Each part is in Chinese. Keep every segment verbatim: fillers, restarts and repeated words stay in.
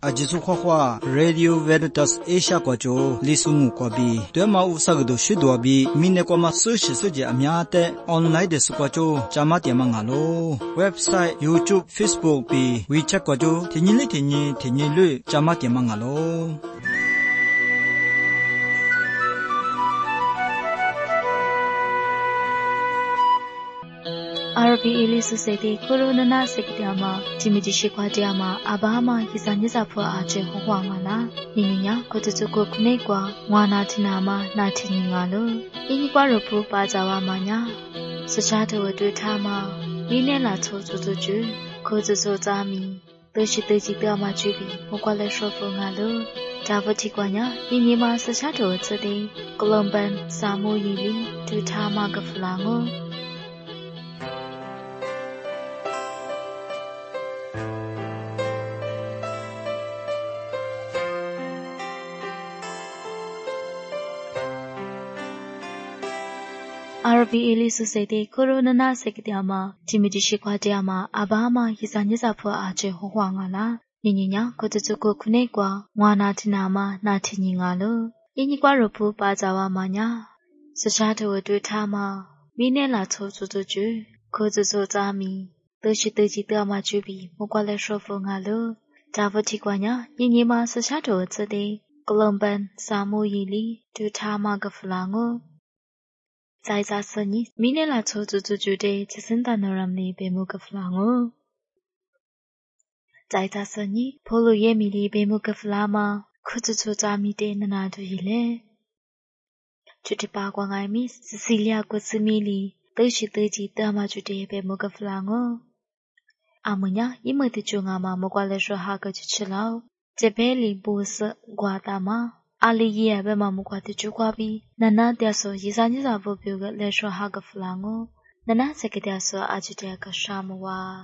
ajisu khwa Radio Veritas Asia kwa jo lisungu kwa bi twema usagdo shidwa bi mine kwa ma social soje amya te online de su kwa jo chama tiama ngalo website YouTube Facebook bi WeChat kwa jo tinyin tinyin tinyin lu chama tiama ngalo R B Eli Society Corona Sekitama Timiji Shikwadiama Abama Hizanyiza Po Ache Huangala Ninya Kotuko Kunekwa Wana Tinama Natiningalo Inikwa Rupu Bazawa Manya Sachata Wadutama Minela Totuju Kotuzo Zami Tushituji Dama Jubi Mukwale Shofo Ngalo Davatikwanya Inima Sachato Tsadi Colomban Samu Yili Tutama Gaflango R B Eli Society Corona Sekitama Timiji Shikwadiama Abama Hizanyiza Po Ache Huangala Ninya Kotuko Kunekwa Wana Tinama Natiningalo Inikwa Rupu Bazawa Manya Sachata Wadutama Minela Totuju Kotuzo Zami Tushituji Dama Jubi Mukwale Shofo Ngalo Davatikwanya Inima Sachato Tsadi Colomban Samu Yili Tutama Gaflango Zaiza Sani, Minela Totu Jude, Tisinda Noramni Bemukaflango. Zaiza Sani, Polo Yemili Bemukaflama, Kututu Zamide Nanadu Hile. Chutipagwangami, Cecilia Gutsimili, Tushi Tuji Dama Jude Bemukaflango. Amunya, Imutichungama Mukwalesho Haga Chichilao, Jebeli Bus Guadama. Ali ye be mamu kwa tichukwabi nana diaso yizanyiza vobuga lesho haga flango nana sekediaso ajite ka shamwa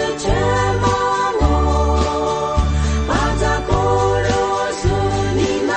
Nina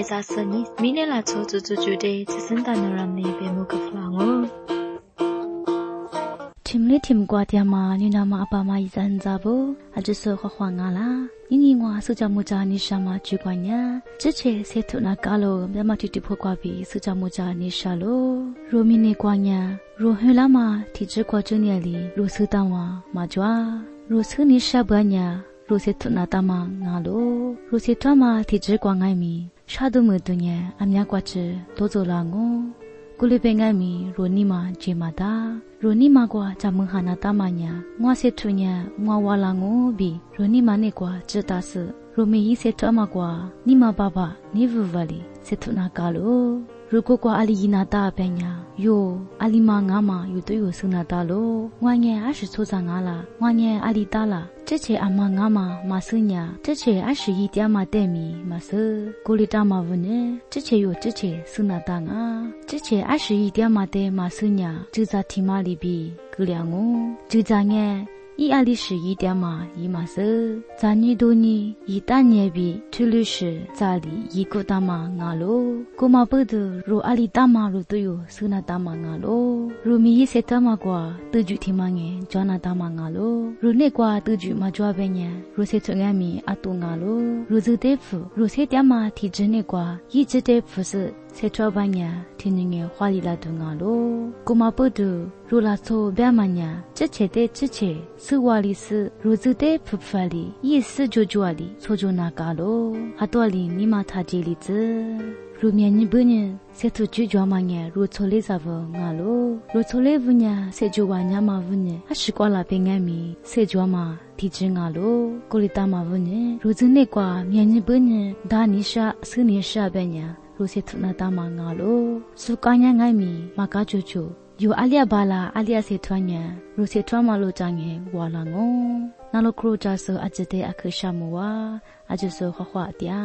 萨斯尼，明年拉抽住住住的，只剩单人让你别木个弗朗哦。Tim le tim kwa tia ma ni na ma apa ma izan za bo a ju so khwa nga la ni ni ngwa su ja mu ja ni sha ma ju kwa nya chi che se thu na ka lo mya ma ti ti pho kwa bi su ja mu ja ni sha lo ro mi ne kwa nya ro he la ma ti chi kwa chu ne li ro su ta wa ma jwa ro su ni sha ba nya ro se thu na ta ma nga lo ro se twa ma ti chi kwa ngai mi sha du mu tu nya a mya kwa chi do zo la ngo Kulipengami ronima jemada ronima kwa jamuhana tamanya ngwa setunya ngwa walango bi ronima ne kwa jitasu romi setama kwa nima baba nivuvali setuna kalo ruko kwa aliyina ta penya yo alima ngama yutoyo sunata lo ngwanye ashi soza ngala ngwanye alitala cheche ama ngama masunya cheche ashi yityama temi masu kulitama vune cheche yo cheche sunata nga cheche ashi yityama te masunya juza timali bi kulyango juza nge一阿里是一点嘛，一嘛是，咱女多呢，一大年比，出律师咱里一个大嘛伢咯，哥嘛不得，如阿里大嘛如都有，是那大嘛伢咯，如米一些大嘛瓜，得住天嘛耶，抓那大嘛伢咯，如那瓜得住嘛抓别呢，如些从伢米阿多伢咯，如这大夫，如些点嘛提着那瓜，一直大夫是。se trabanya tininge khwali la dunga lo kuma podu rula so byamanya chechete cheche suwali su ruzute phupfali yi su jojuali sojona ka lo hatwali nima thajeli ze rumyan ni bunye se tu jujwamanya ru chole savo nga lo ru chole vunya se juwa nyama vunye ashikwala pengami se jwama tijinga lo kolitama vunye ruzune kwa myanyi bunye danisha sunisha benya Rose tuna tama nga lo sukanya ngai mi maka chuchu yu alia bala alia se twanya rose twama lo jange wala ngo nalo kro ja so ajete akhsha muwa ajuso khwa tia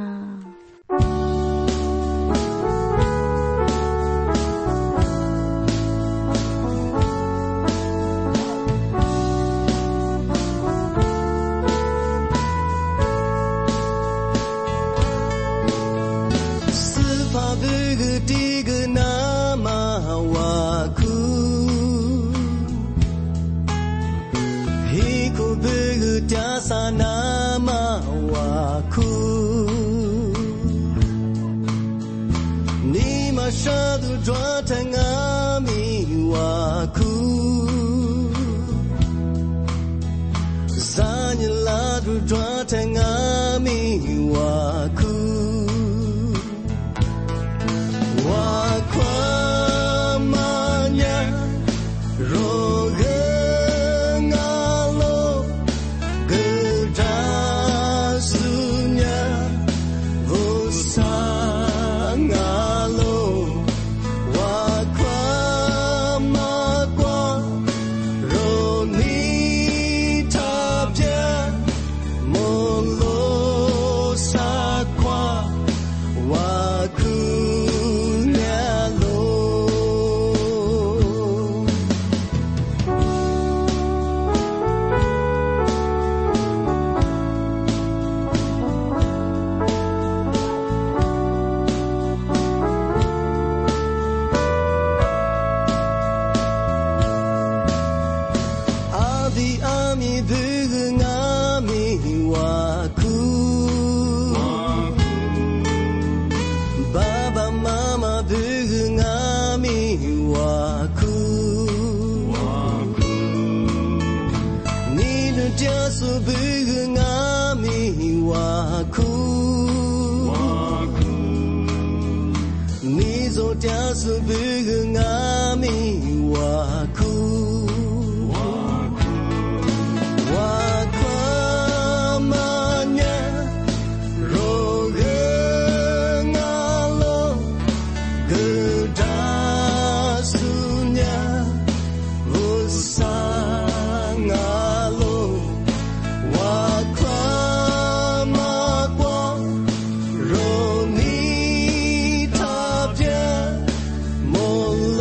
Shadu dwatanga mi waku Zanyala dwatanga mi waku Wakwa manya roge ngalo geda sunya vosanga Jasu bigami waku Wakwa manya roge ngalo geda sunya usangalo Wakwa makwa roni tabya Molo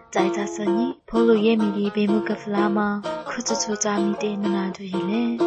在这时呢，普鲁耶米里贝木格弗拉嘛，可做出咱们的那多伊嘞。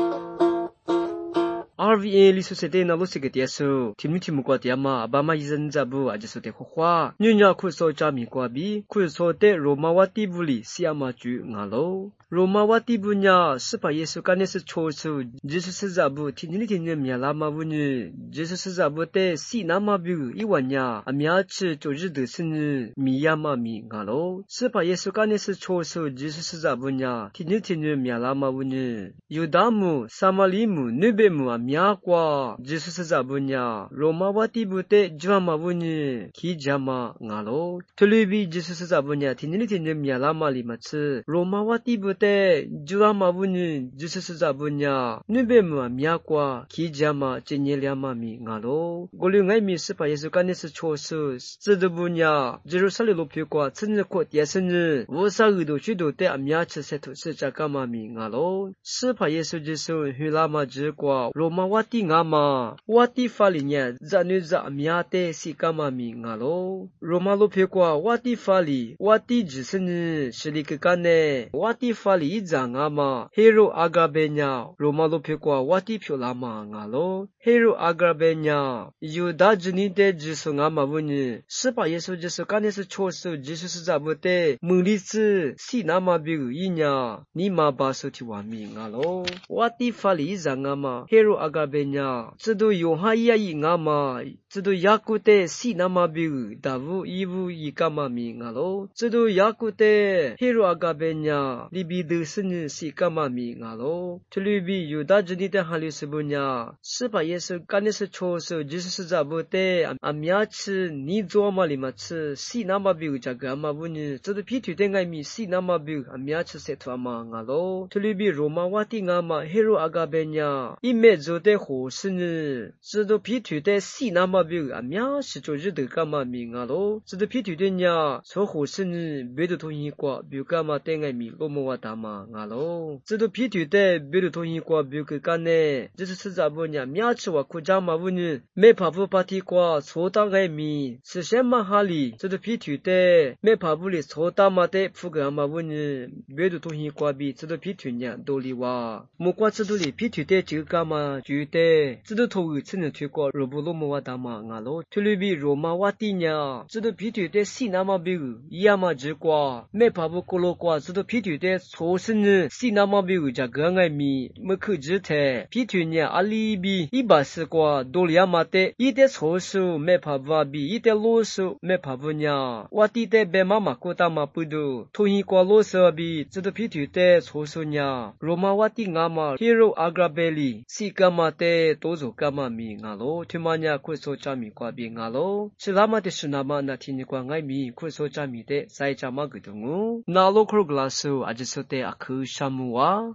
R V A 里苏塞的那路西个点数，听没听没过点嘛？爸妈一人在不，阿就说的花花，女伢可说家米过比，可说的罗马瓦地布里西亚马住俺喽。罗马瓦地布伢是把耶稣干的是错数，就是是在不，听你听你米拉马布女，就是是在不的西那马比一万伢，阿米亚吃就是的是呢米亚马米俺喽。是把耶稣干的是错数，就是是在不伢，听你听你米拉马布女，犹大姆、撒玛利姆、尼贝姆阿米。nya kwa Jesus zabunya Roma wati bute jama bunyi ki jama ngalo tulubi Jesus zabunya tinini tinni myala mali matsu Roma wati bute jama bunyi Jesus zabunya nube mu mya kwa ki jama chinyelya mami ngalo golu ngai mi sipa Yesu kanis chosu zidubunya Jerusalem lo pyo kwa tsinni ko tiasni wosa udo chido te amya chi setu si jakama mi ngalo sipa Yesu Jesu hulama ji kwa Roma wati ngama wati fali nya zanu za amyate sikama mi ngalo Roma lo phe kwa wati fali wati jisni shilikane wati fali iza ngama hero agabenya Roma lo phe kwa wati phyolama ngalo hero agabenya yuda jini de jisu ngama buni sipa Yesu Jesu kanes chosu Jesus zabote mungli si nama bi yinya ni ma ba so ti wa mi ngalo wati fali iza ngama hero agabenya zidu yoha iya yi ngama zidu yakute si nama bi davu ivu yikama mi ngalo zidu yakute hero agabenya libidu sini si kama mi ngalo tulubi yuda jini de halis bunya sipa Yesu kanes chosu Jesus zabote amya chi ni zo ma li ma chi si nama bi jaga ma buni zidu pitu de ngai mi si nama bi amya chi se twa ma ngalo tulubi Roma wati ngama hero agabenya ime zo de ho sini zidu pitu de si nama bi amya shi zo ri de kama mi ngalo zidu pitu de nya so ho sini be de tong yi kwa bi kama de ngai mi lo mo wa da ma ngalo zidu pitu de be de tong yi kwa bi ka ne jisu si za bo nya mya chi wa ku ja ma buni me pa bu pa ti kwa so da ngai mi si shen ma ha li zidu pitu de me pa bu li so da ma de fu ga ma buni be de tong yi kwa bi zidu pitu nya do li wa mo kwa zidu li pitu de ji ka ma ju de zidu to wu chi ne tui kwa ro bu lo mo wa da ma nga lo tulu bi Roma wa ti nya zidu pitu de si na ma bi ya ma ji kwa me pa bu ko lo kwa zidu pitu de so sin si na ma bi ja ga ngai mi mo khu ji the pitu nya ali bi i ba si kwa do li ya ma de i de so su me pa ba bi i de lo su me pa bu nya wa ti de be ma ma ko ta ma pu do to yi kwa lo so bi zidu pitu de so su nya Roma wa ti nga ma hero agrabeli si ka ma de to zo ka ma mi nga lo thima nya khu so cha mi kwa bi nga lo chila ma de shuna ma na thi ni kwa ngai mi khu so cha mi de sai cha ma gu du ngu na lo khro glasu ajiso te akhu shamu wa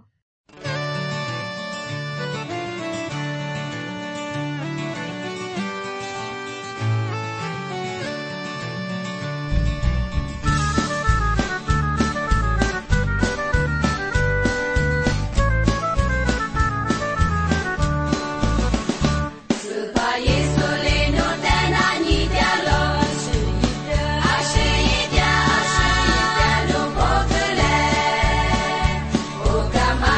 Come on.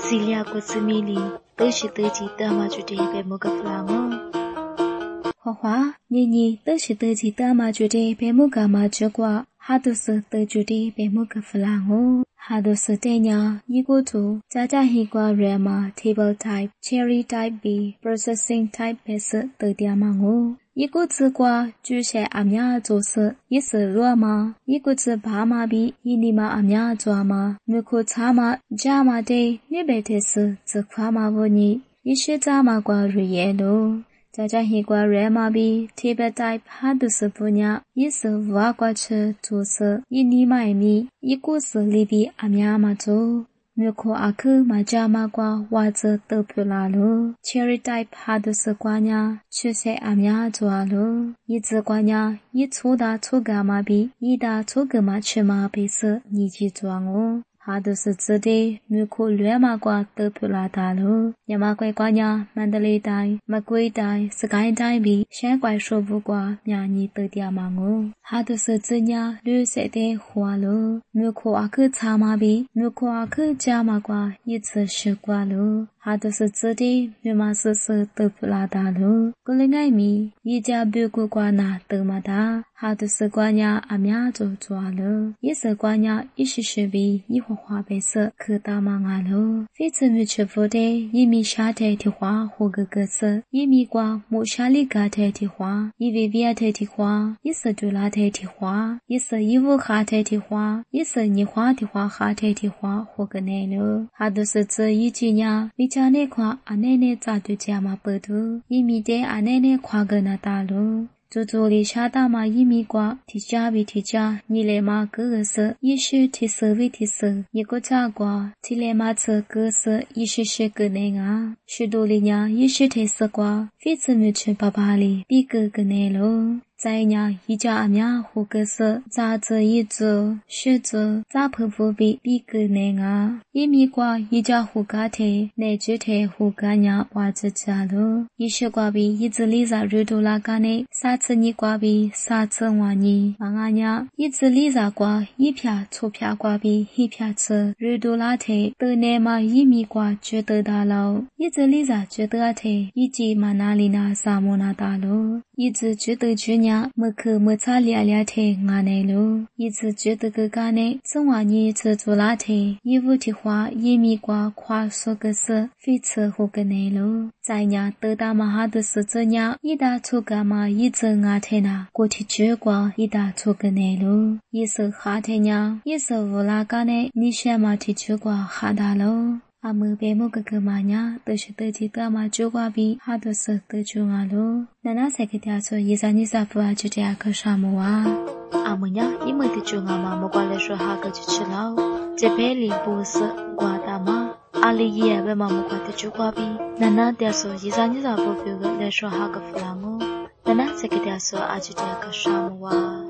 西利亚国子米里都是得及德玛主的被木个弗拉哦。花花，妮妮都是得及德玛主的被木个嘛这个，哈都是得主的被木个弗拉哦。哈都是对呀，一个组，家家一个人嘛 ，table type, cherry type B, processing type S 得点嘛哦。一个字瓜就是阿米亚做事，一是弱嘛，一个字巴嘛比一尼嘛阿米亚做嘛，没可差嘛，加嘛的，你别的是只夸嘛不你，一是咋嘛瓜日夜咯。家家一个人嘛比 table type 哈都是不娘，一是瓦瓜吃做事，一尼嘛米，一个是里比阿米亚嘛做。没可阿克嘛加嘛瓜或者得不啦咯 ，cherry type 哈都是瓜呀，去些阿米亚做咯，一只瓜呀，一粗大粗个嘛比，一大粗个嘛吃嘛比是你去做哦。哈都是指的没可乱嘛瓜得不啦大咯，亚嘛怪瓜呀，曼德雷带、马贵带、斯盖带比，先怪说不瓜，让你得点嘛哦。哈都是指呀，绿色的花咯，没可阿克茶嘛比，没可阿克加嘛瓜，一次是瓜咯。哈都是指的没嘛事事得不啦大咯，过来爱米，一家别个瓜那得嘛大，哈都是瓜呀阿苗做做咯，也是瓜呀一时时比一花花白色可大嘛啊咯，非次没吃fru的，一米下台的花或个个色，一米瓜木下里个台的花，一位别台的花，一是对拉台的花，一是一屋下台的花，一是你花的花下台的花或个内咯，哈都是指一句呀。家内夸阿内内咋对家嘛不多，一米的阿内内夸个那大路，做做里下大嘛一米瓜，提家比提家，你来嘛个个是，一是提色为提色，一个家瓜，提来嘛车个是，一是是个内啊，许多里呀，一是提色瓜，非次没吃爸爸里，比个个内咯。在家一家阿娘或个是咋子一组十组咋婆婆比比个内啊，一米瓜一家胡家头内只头胡家娘娃子家咯，一是瓜比一只里咋日头拉家内，三次你瓜比三次娃你妈阿娘，一只里咋瓜一片粗片瓜比一片吃日头拉头得内嘛一米瓜觉得大咯，一只里咋觉得头一季嘛哪里那啥么那大咯，一只觉得去年没去没差俩俩天俺内路，一次觉得个干内，生活你吃做拉天，一屋的花一米瓜跨说个是，非吃后个内路，在家得大嘛哈都是这样，一大出个嘛一只俺天呐，过去吃瓜一大出个内路，一是哈天呀，一是乌拉干内，你选嘛去吃瓜哈大喽。阿姆别木个个嘛呀，都是得几个嘛就瓜比，哈都是得就啊咯。那那谁给他说一三一三不啊就这样个啥么啊？阿姆呀，一么的就啊嘛，莫过来说哈个就吃了。这边里不是瓜大嘛，阿里也别嘛莫过的就瓜比。那那他说一三一三不比个来说哈个弗拉么？那那谁给他说啊就这样个啥么啊？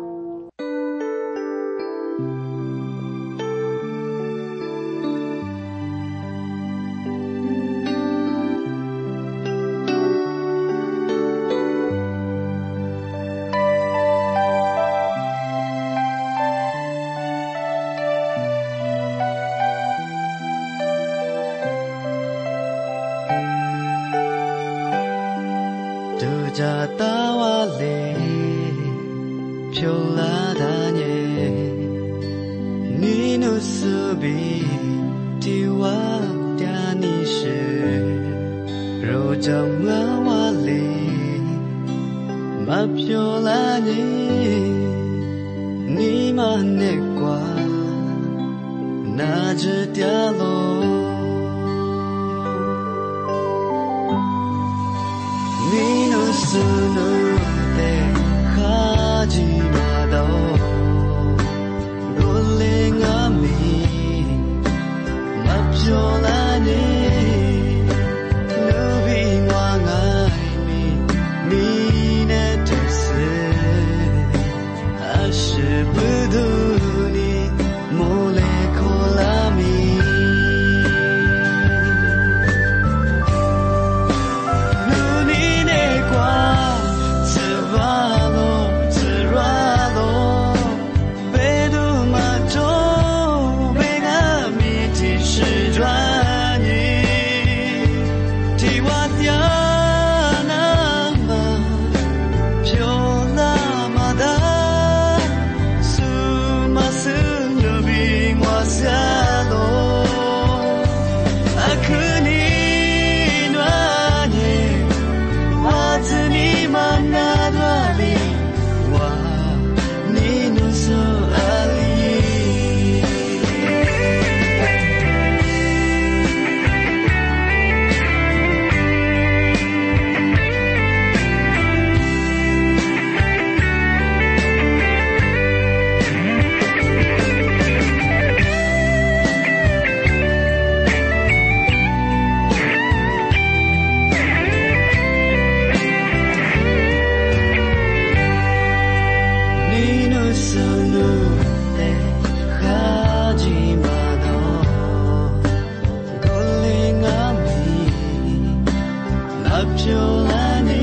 家大瓦嘞，飘拉达耶，你努斯比提瓦嗲尼是，肉酱拉瓦嘞，马飘拉耶，你马内瓜，那只嗲罗。スヌで始まどどれがみまぴょらにぬびわがいみみねてすあしぶどにもれこらみぬにねkwa Zivalo, Zirwa 就爱你。